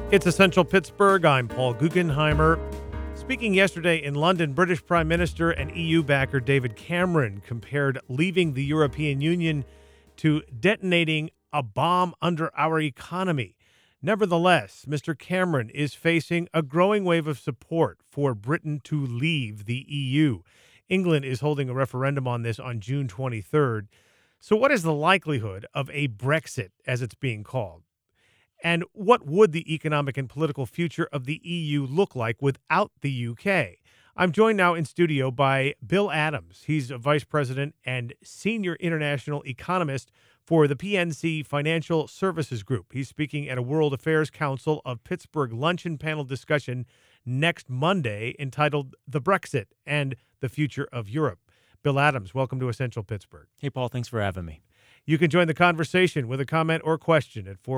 It's Essential Pittsburgh. I'm Paul Guggenheimer. Speaking yesterday in London, British Prime Minister and EU backer David Cameron compared leaving the European Union to detonating a bomb under our economy. Nevertheless, Mr. Cameron is facing a growing wave of support for Britain to leave the EU. England is holding a referendum on this on June 23rd. So what is the likelihood of a Brexit, as it's being called? And what would the economic and political future of the EU look like without the UK? I'm joined now in studio by Bill Adams. He's a vice president and senior international economist for the PNC Financial Services Group. He's speaking at a World Affairs Council of Pittsburgh luncheon panel discussion next Monday entitled The Brexit and the Future of Europe. Bill Adams, welcome to Essential Pittsburgh. Hey, Paul, thanks for having me. You can join the conversation with a comment or question at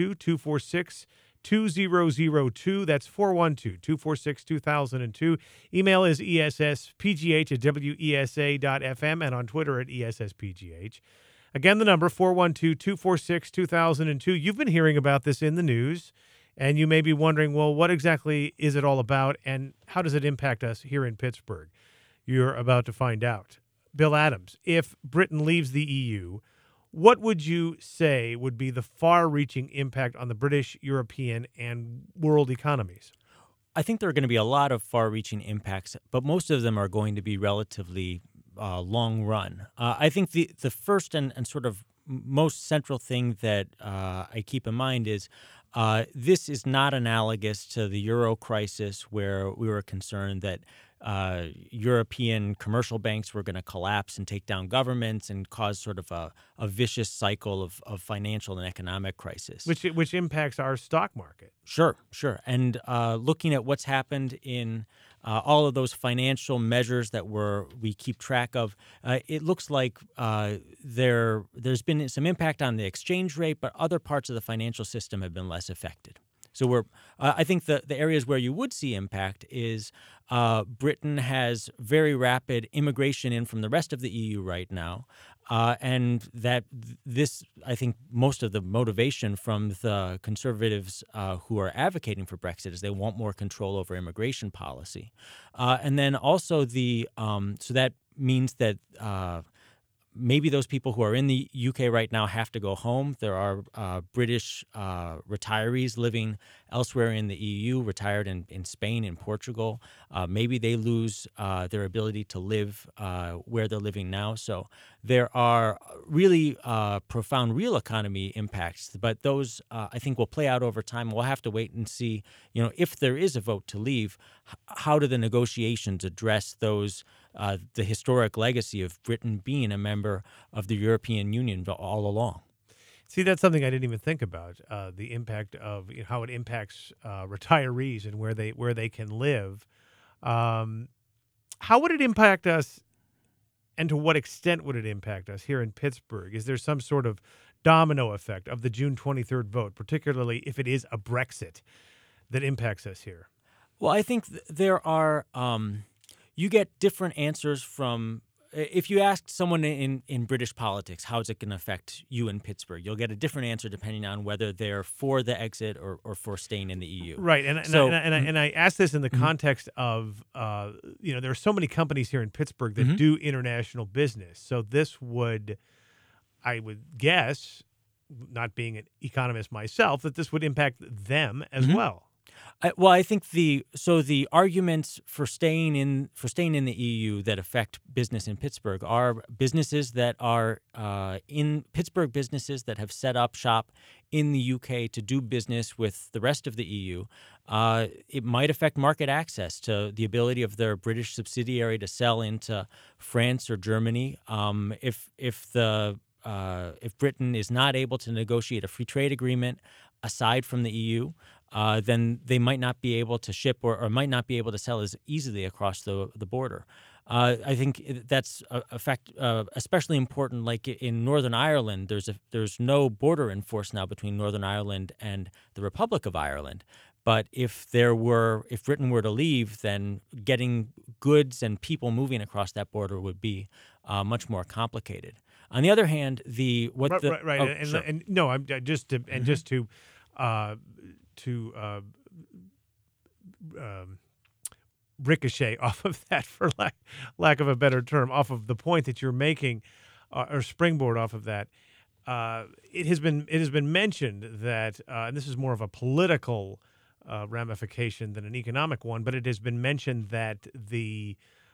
412-246-2002. That's 412-246-2002. Email is esspgh@wesa.fm and on Twitter at esspgh. Again, the number 412-246-2002. You've been hearing about this in the news, and you may be wondering, well, what exactly is it all about, and how does it impact us here in Pittsburgh? You're about to find out. Bill Adams, if Britain leaves the EU, what would you say would be the far-reaching impact on the British, European, and world economies? I think there are going to be a lot of far-reaching impacts, but most of them are going to be relatively long run. I think the first and sort of most central thing that I keep in mind is this is not analogous to the Euro crisis, where we were concerned that European commercial banks were going to collapse and take down governments and cause sort of a vicious cycle of financial and economic crisis. Which impacts our stock market. Sure. And looking at what's happened in all of those financial measures that we keep track of, it looks like there's been some impact on the exchange rate, but other parts of the financial system have been less affected. So I think the areas where you would see impact is Britain has very rapid immigration in from the rest of the EU right now, and that this, I think, most of the motivation from the conservatives who are advocating for Brexit is they want more control over immigration policy, and then also so that means that. Maybe those people who are in the UK right now have to go home. There are British retirees living elsewhere in the EU, retired in Spain and Portugal. Maybe they lose their ability to live where they're living now. So there are really profound real economy impacts, but those I think will play out over time. We'll have to wait and see, if there is a vote to leave, how do the negotiations address those the historic legacy of Britain being a member of the European Union all along. See, that's something I didn't even think about, the impact of how it impacts retirees and where they can live. How would it impact us, and to what extent would it impact us here in Pittsburgh? Is there some sort of domino effect of the June 23rd vote, particularly if it is a Brexit, that impacts us here? Well, I think there are you get different answers from if you ask someone in British politics, how is it going to affect you in Pittsburgh? You'll get a different answer depending on whether they're for the exit or for staying in the EU. Right, and I asked this in the context of there are so many companies here in Pittsburgh that do international business. So this would, I would guess, not being an economist myself, that this would impact them as well. I think the arguments for staying in the EU that affect business in Pittsburgh are businesses that are in Pittsburgh, businesses that have set up shop in the UK to do business with the rest of the EU. It might affect market access to the ability of their British subsidiary to sell into France or Germany. If Britain is not able to negotiate a free trade agreement aside from the EU, then they might not be able to ship or might not be able to sell as easily across the border. I think that's a fact, especially important. Like in Northern Ireland, there's no border enforced now between Northern Ireland and the Republic of Ireland. But if Britain were to leave, then getting goods and people moving across that border would be much more complicated. On the other hand, ricochet off of that, for lack of a better term, off of the point that you're making, or springboard off of that. It has been mentioned that, and this is more of a political ramification than an economic one, but it has been mentioned that the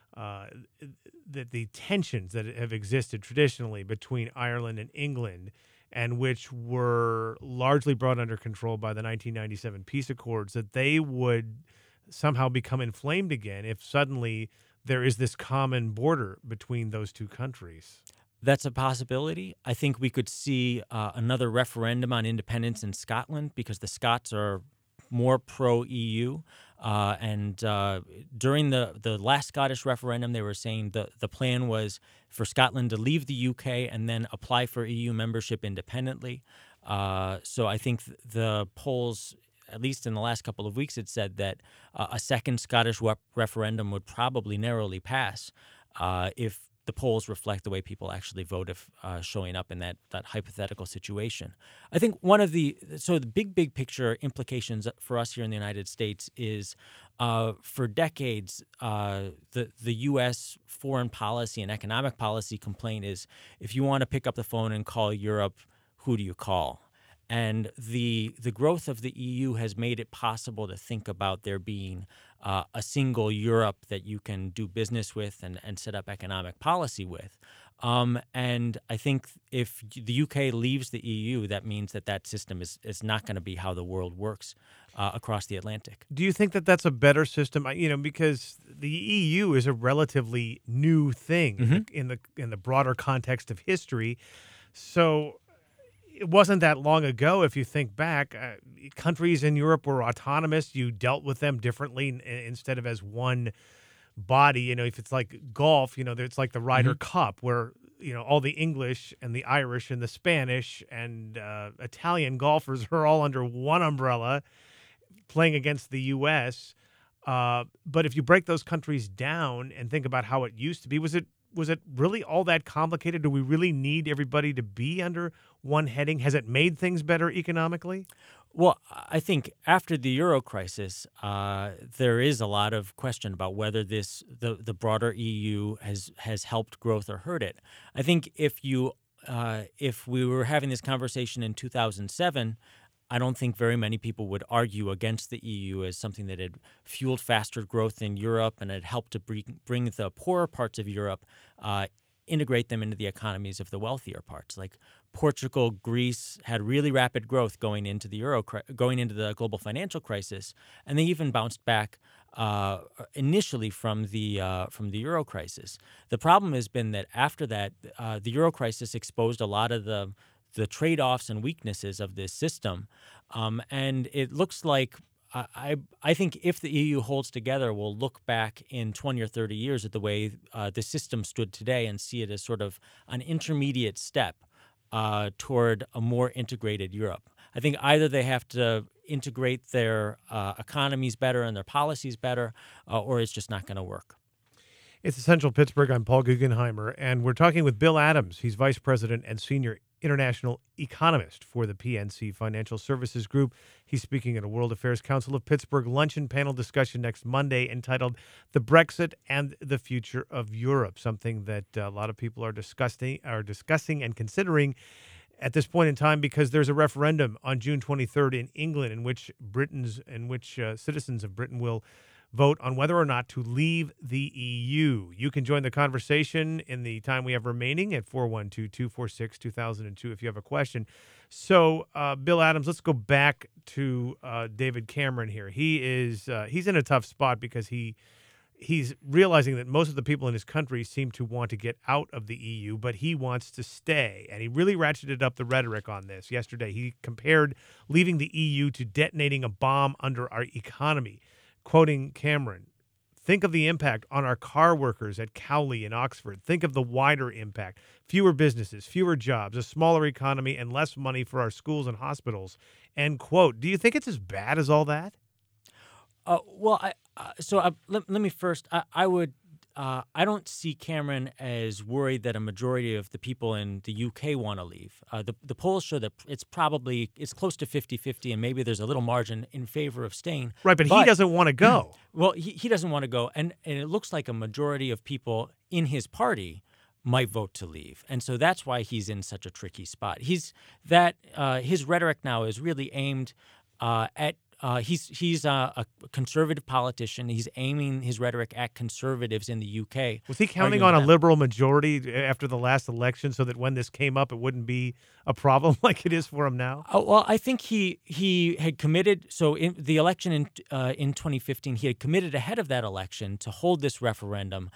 tensions that have existed traditionally between Ireland and England, and which were largely brought under control by the 1997 peace accords, that they would somehow become inflamed again if suddenly there is this common border between those two countries. That's a possibility. I think we could see another referendum on independence in Scotland, because the Scots are more pro-EU. And during the last Scottish referendum, they were saying the plan was for Scotland to leave the UK and then apply for EU membership independently. So I think the polls, at least in the last couple of weeks, it said that a second Scottish referendum would probably narrowly pass if the polls reflect the way people actually vote, if showing up in that hypothetical situation. I think the big picture implications for us here in the United States is, for decades, the U.S. foreign policy and economic policy complaint is, if you want to pick up the phone and call Europe, who do you call? And the growth of the EU has made it possible to think about there being a single Europe that you can do business with and set up economic policy with. And I think if the UK leaves the EU, that means that system is not going to be how the world works across the Atlantic. Do you think that that's a better system? Because the EU is a relatively new thing in the broader context of history. So it wasn't that long ago, if you think back, countries in Europe were autonomous. You dealt with them differently instead of as one body. If it's like golf, it's like the Ryder Cup, where, all the English and the Irish and the Spanish and Italian golfers are all under one umbrella playing against the U.S. But if you break those countries down and think about how it used to be, was it really all that complicated? Do we really need everybody to be under one heading? Has it made things better economically? Well, I think after the Euro crisis, there is a lot of question about whether the broader EU has helped growth or hurt it. I think if we were having this conversation in 2007, I don't think very many people would argue against the EU as something that had fueled faster growth in Europe and had helped to bring the poorer parts of Europe, integrate them into the economies of the wealthier parts. Like Portugal, Greece had really rapid growth going into the global financial crisis, and they even bounced back initially from the Euro crisis. The problem has been that after that, the Euro crisis exposed a lot of the trade-offs and weaknesses of this system. And it looks like, I think if the EU holds together, we'll look back in 20 or 30 years at the way the system stood today and see it as sort of an intermediate step toward a more integrated Europe. I think either they have to integrate their economies better and their policies better, or it's just not going to work. It's Essential Pittsburgh. I'm Paul Guggenheimer, and we're talking with Bill Adams. He's Vice President and Senior International Economist for the PNC Financial Services Group. He's speaking at a World Affairs Council of Pittsburgh luncheon panel discussion next Monday entitled The Brexit and the Future of Europe, something that a lot of people are discussing and considering at this point in time, because there's a referendum on June 23rd in England in which citizens of Britain will vote on whether or not to leave the EU. You can join the conversation in the time we have remaining at 412-246-2002 if you have a question. So, Bill Adams, let's go back to David Cameron here. He's in a tough spot because he's realizing that most of the people in his country seem to want to get out of the EU, but he wants to stay. And he really ratcheted up the rhetoric on this yesterday. He compared leaving the EU to detonating a bomb under our economy. Quoting Cameron, think of the impact on our car workers at Cowley in Oxford. Think of the wider impact. Fewer businesses, fewer jobs, a smaller economy, and less money for our schools and hospitals. End quote. Do you think it's as bad as all that? Let me first, I would I don't see Cameron as worried that a majority of the people in the UK want to leave. The polls show that it's close to 50-50, and maybe there's a little margin in favor of staying. Right, but he doesn't want to go. Well, he doesn't want to go, and it looks like a majority of people in his party might vote to leave, and so that's why he's in such a tricky spot. His rhetoric now is really aimed at. He's a conservative politician. He's aiming his rhetoric at conservatives in the UK. Was he counting on a liberal majority after the last election so that when this came up, it wouldn't be a problem like it is for him now? Well, I think he had committed. So in the election in 2015, he had committed ahead of that election to hold this referendum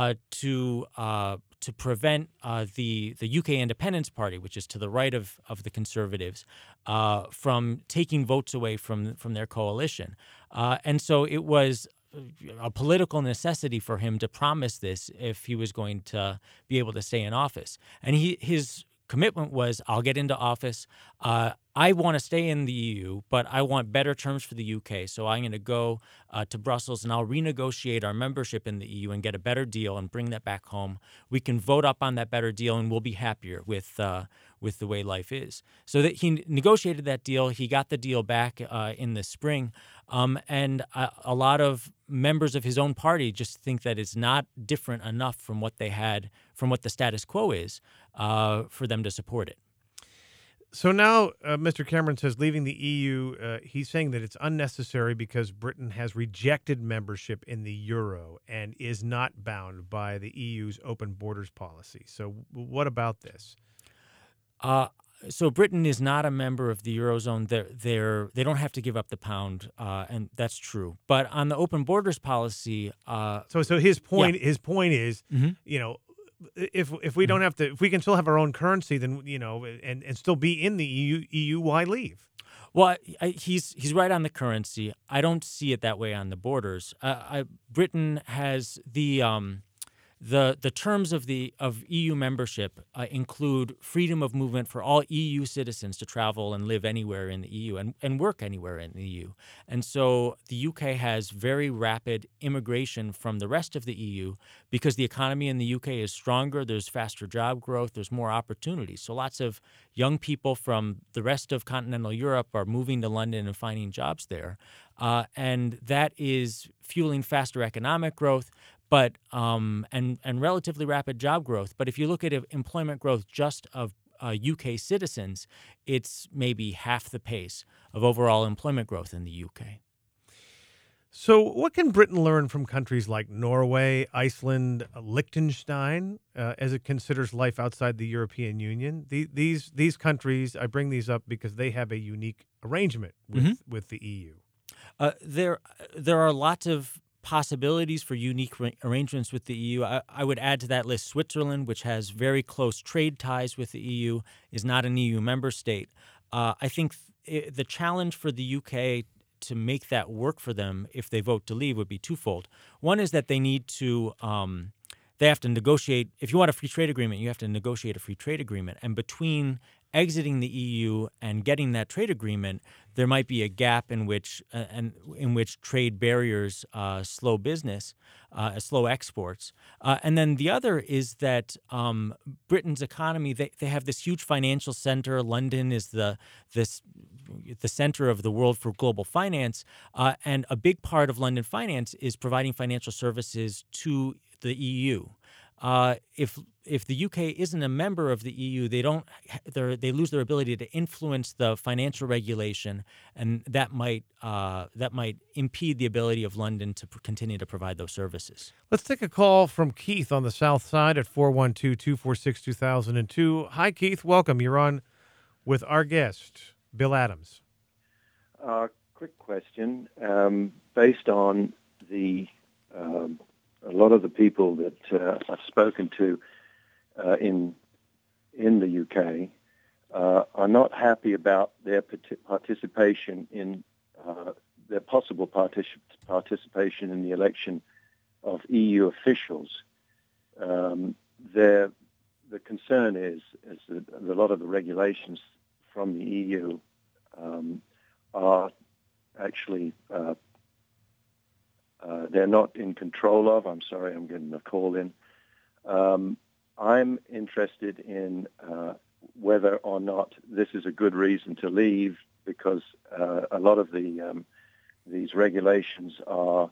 to prevent the UK Independence Party, which is to the right of the Conservatives, from taking votes away from their coalition. And so it was a political necessity for him to promise this if he was going to be able to stay in office. And his commitment was, I'll get into office. I want to stay in the EU, but I want better terms for the UK. So I'm going to go to Brussels and I'll renegotiate our membership in the EU and get a better deal and bring that back home. We can vote up on that better deal and we'll be happier with the way life is. So that he negotiated that deal. He got the deal back in the spring. And a lot of members of his own party just think that it's not different enough from what they had, from what the status quo is, for them to support it. So now Mr. Cameron says leaving the EU, he's saying that it's unnecessary because Britain has rejected membership in the euro and is not bound by the EU's open borders policy. So what about this? So Britain is not a member of the Eurozone. They don't have to give up the pound, and that's true. But on the open borders policy, so his point is, you know, if we don't have to, if we can still have our own currency, then and still be in the EU, why leave? Well, he's right on the currency. I don't see it that way on the borders. Britain has the terms of EU membership include freedom of movement for all EU citizens to travel and live anywhere in the EU and work anywhere in the EU. And so the UK has very rapid immigration from the rest of the EU because the economy in the UK is stronger, there's faster job growth, there's more opportunities. So lots of young people from the rest of continental Europe are moving to London and finding jobs there. And that is fueling faster economic growth, but and relatively rapid job growth. But if you look at employment growth just of UK citizens, it's maybe half the pace of overall employment growth in the UK. So what can Britain learn from countries like Norway, Iceland, Liechtenstein, as it considers life outside the European Union? These countries, I bring these up because they have a unique arrangement with the EU. There are lots of possibilities for unique arrangements with the EU. I would add to that list Switzerland, which has very close trade ties with the EU, is not an EU member state. I think the challenge for the UK to make that work for them if they vote to leave would be twofold. One is that they need to they have to negotiate. If you want a free trade agreement, you have to negotiate a free trade agreement. And between exiting the EU and getting that trade agreement, there might be a gap in which trade barriers slow business, slow exports. And then the other is that Britain's economy, they have this huge financial center. London is the center of the world for global finance, and a big part of London finance is providing financial services to the EU. If the UK isn't a member of the EU, they lose their ability to influence the financial regulation, and that might impede the ability of London to continue to provide those services. Let's take a call from Keith on the south side at 412-246-2002. Hi, Keith. Welcome. You're on with our guest, Bill Adams. Quick question. Based on a lot of the people that I've spoken to in the UK are not happy about their participation in their possible participation in the election of EU officials. The concern is that a lot of the regulations from the EU are actually they're not in control of. I'm sorry, I'm getting a call in. I'm interested in whether or not this is a good reason to leave, because a lot of these regulations are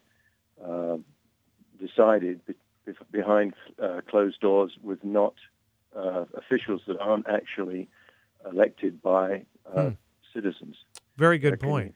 decided behind closed doors with not officials that aren't actually elected by citizens. Very good point.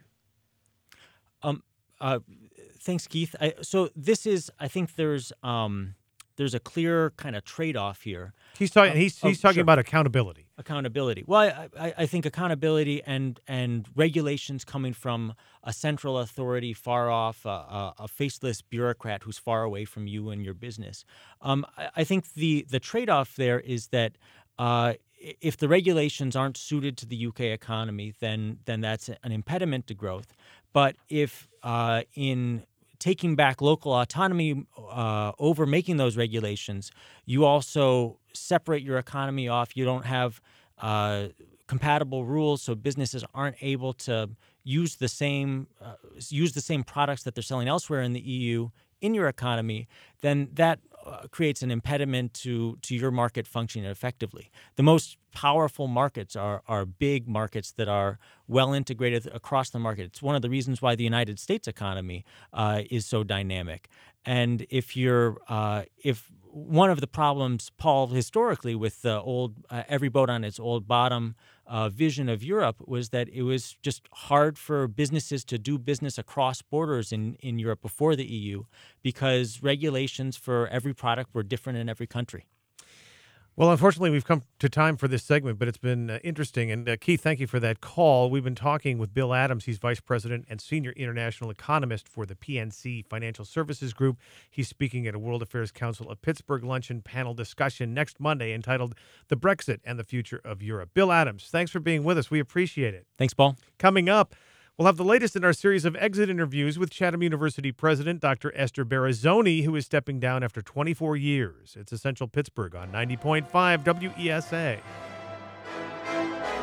Thanks, Keith. So this is, I think there's a clear kind of trade-off here. He's talking about accountability. Accountability. Well, I think accountability and regulations coming from a central authority far off, a faceless bureaucrat who's far away from you and your business. I think the trade-off there is that if the regulations aren't suited to the UK economy, then that's an impediment to growth. But if in taking back local autonomy over making those regulations, you also separate your economy off. You don't have compatible rules, so businesses aren't able to use the same products that they're selling elsewhere in the EU in your economy. Then that creates an impediment to your market functioning effectively. The most powerful markets are big markets that are well integrated across the market. It's one of the reasons why the United States economy is so dynamic. And if one of the problems, Paul, historically with the old every boat on its old bottom vision of Europe was that it was just hard for businesses to do business across borders in Europe before the EU because regulations for every product were different in every country. Well, unfortunately, we've come to time for this segment, but it's been interesting. And Keith, thank you for that call. We've been talking with Bill Adams. He's Vice President and Senior International Economist for the PNC Financial Services Group. He's speaking at a World Affairs Council of Pittsburgh luncheon panel discussion next Monday entitled The Brexit and the Future of Europe. Bill Adams, thanks for being with us. We appreciate it. Thanks, Paul. Coming up, we'll have the latest in our series of exit interviews with Chatham University President Dr. Esther Barazzoni, who is stepping down after 24 years. It's Essential Pittsburgh on 90.5 WESA.